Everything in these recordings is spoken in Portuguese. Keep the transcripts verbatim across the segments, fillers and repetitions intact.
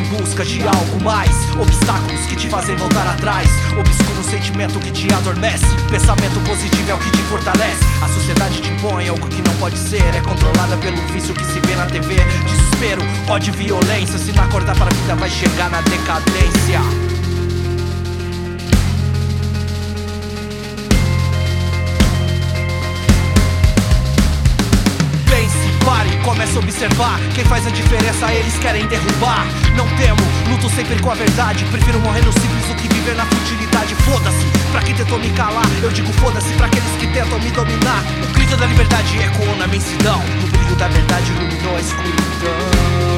busca de algo mais. Obstáculos que te fazem voltar atrás. Obscuro sentimento que te adormece. Pensamento positivo é o que te fortalece. A sociedade te impõe algo que não pode ser. É controlada pelo vício que se vê na T V. Desespero, ódio e violência. Se não acordar para a vida vai chegar na decadência. Começa a observar, quem faz a diferença eles querem derrubar. Não temo, luto sempre com a verdade. Prefiro morrer no simples do que viver na futilidade. Foda-se, pra quem tentou me calar. Eu digo foda-se pra aqueles que tentam me dominar. O grito da liberdade ecoou na imensidão. O brilho da verdade iluminou a escuridão.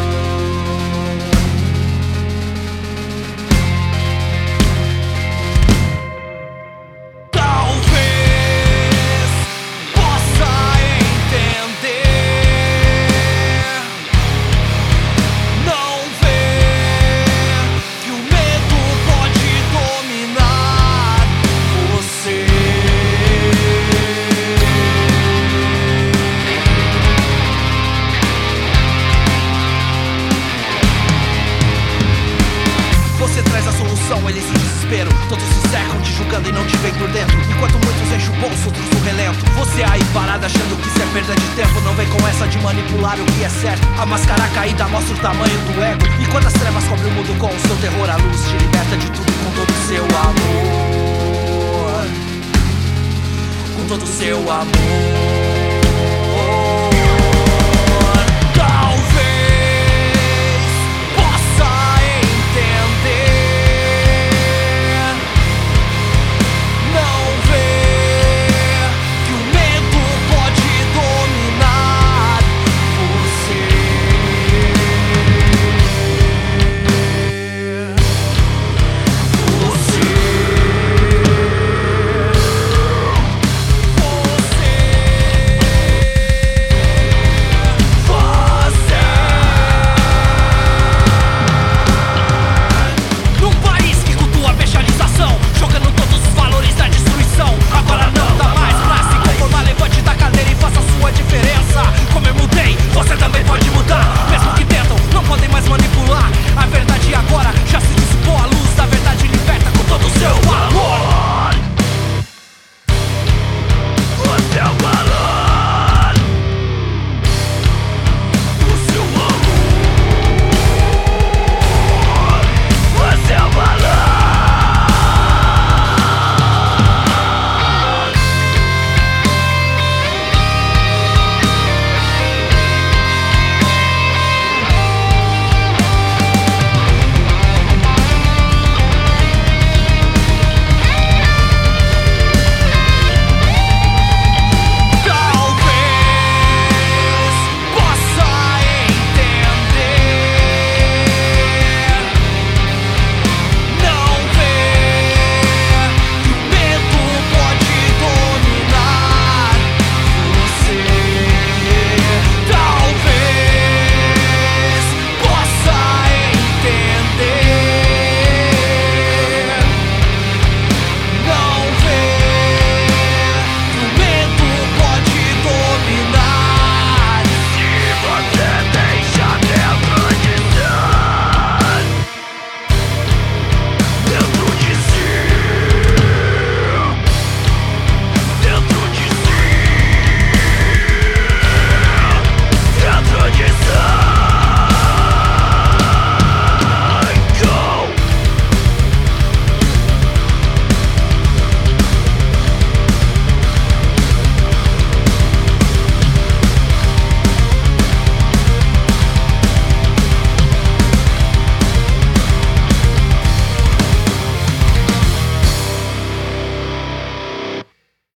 Eles em desespero, todos se cercam te julgando e não te veem por dentro. Enquanto muitos enchem o bolso, outros o relento. Você aí parado achando que isso é perda de tempo. Não vem com essa de manipular o que é certo. A máscara caída mostra o tamanho do ego. Enquanto as trevas cobrem o mundo com o seu terror, a luz te liberta de tudo com todo o seu amor. Com todo o seu amor.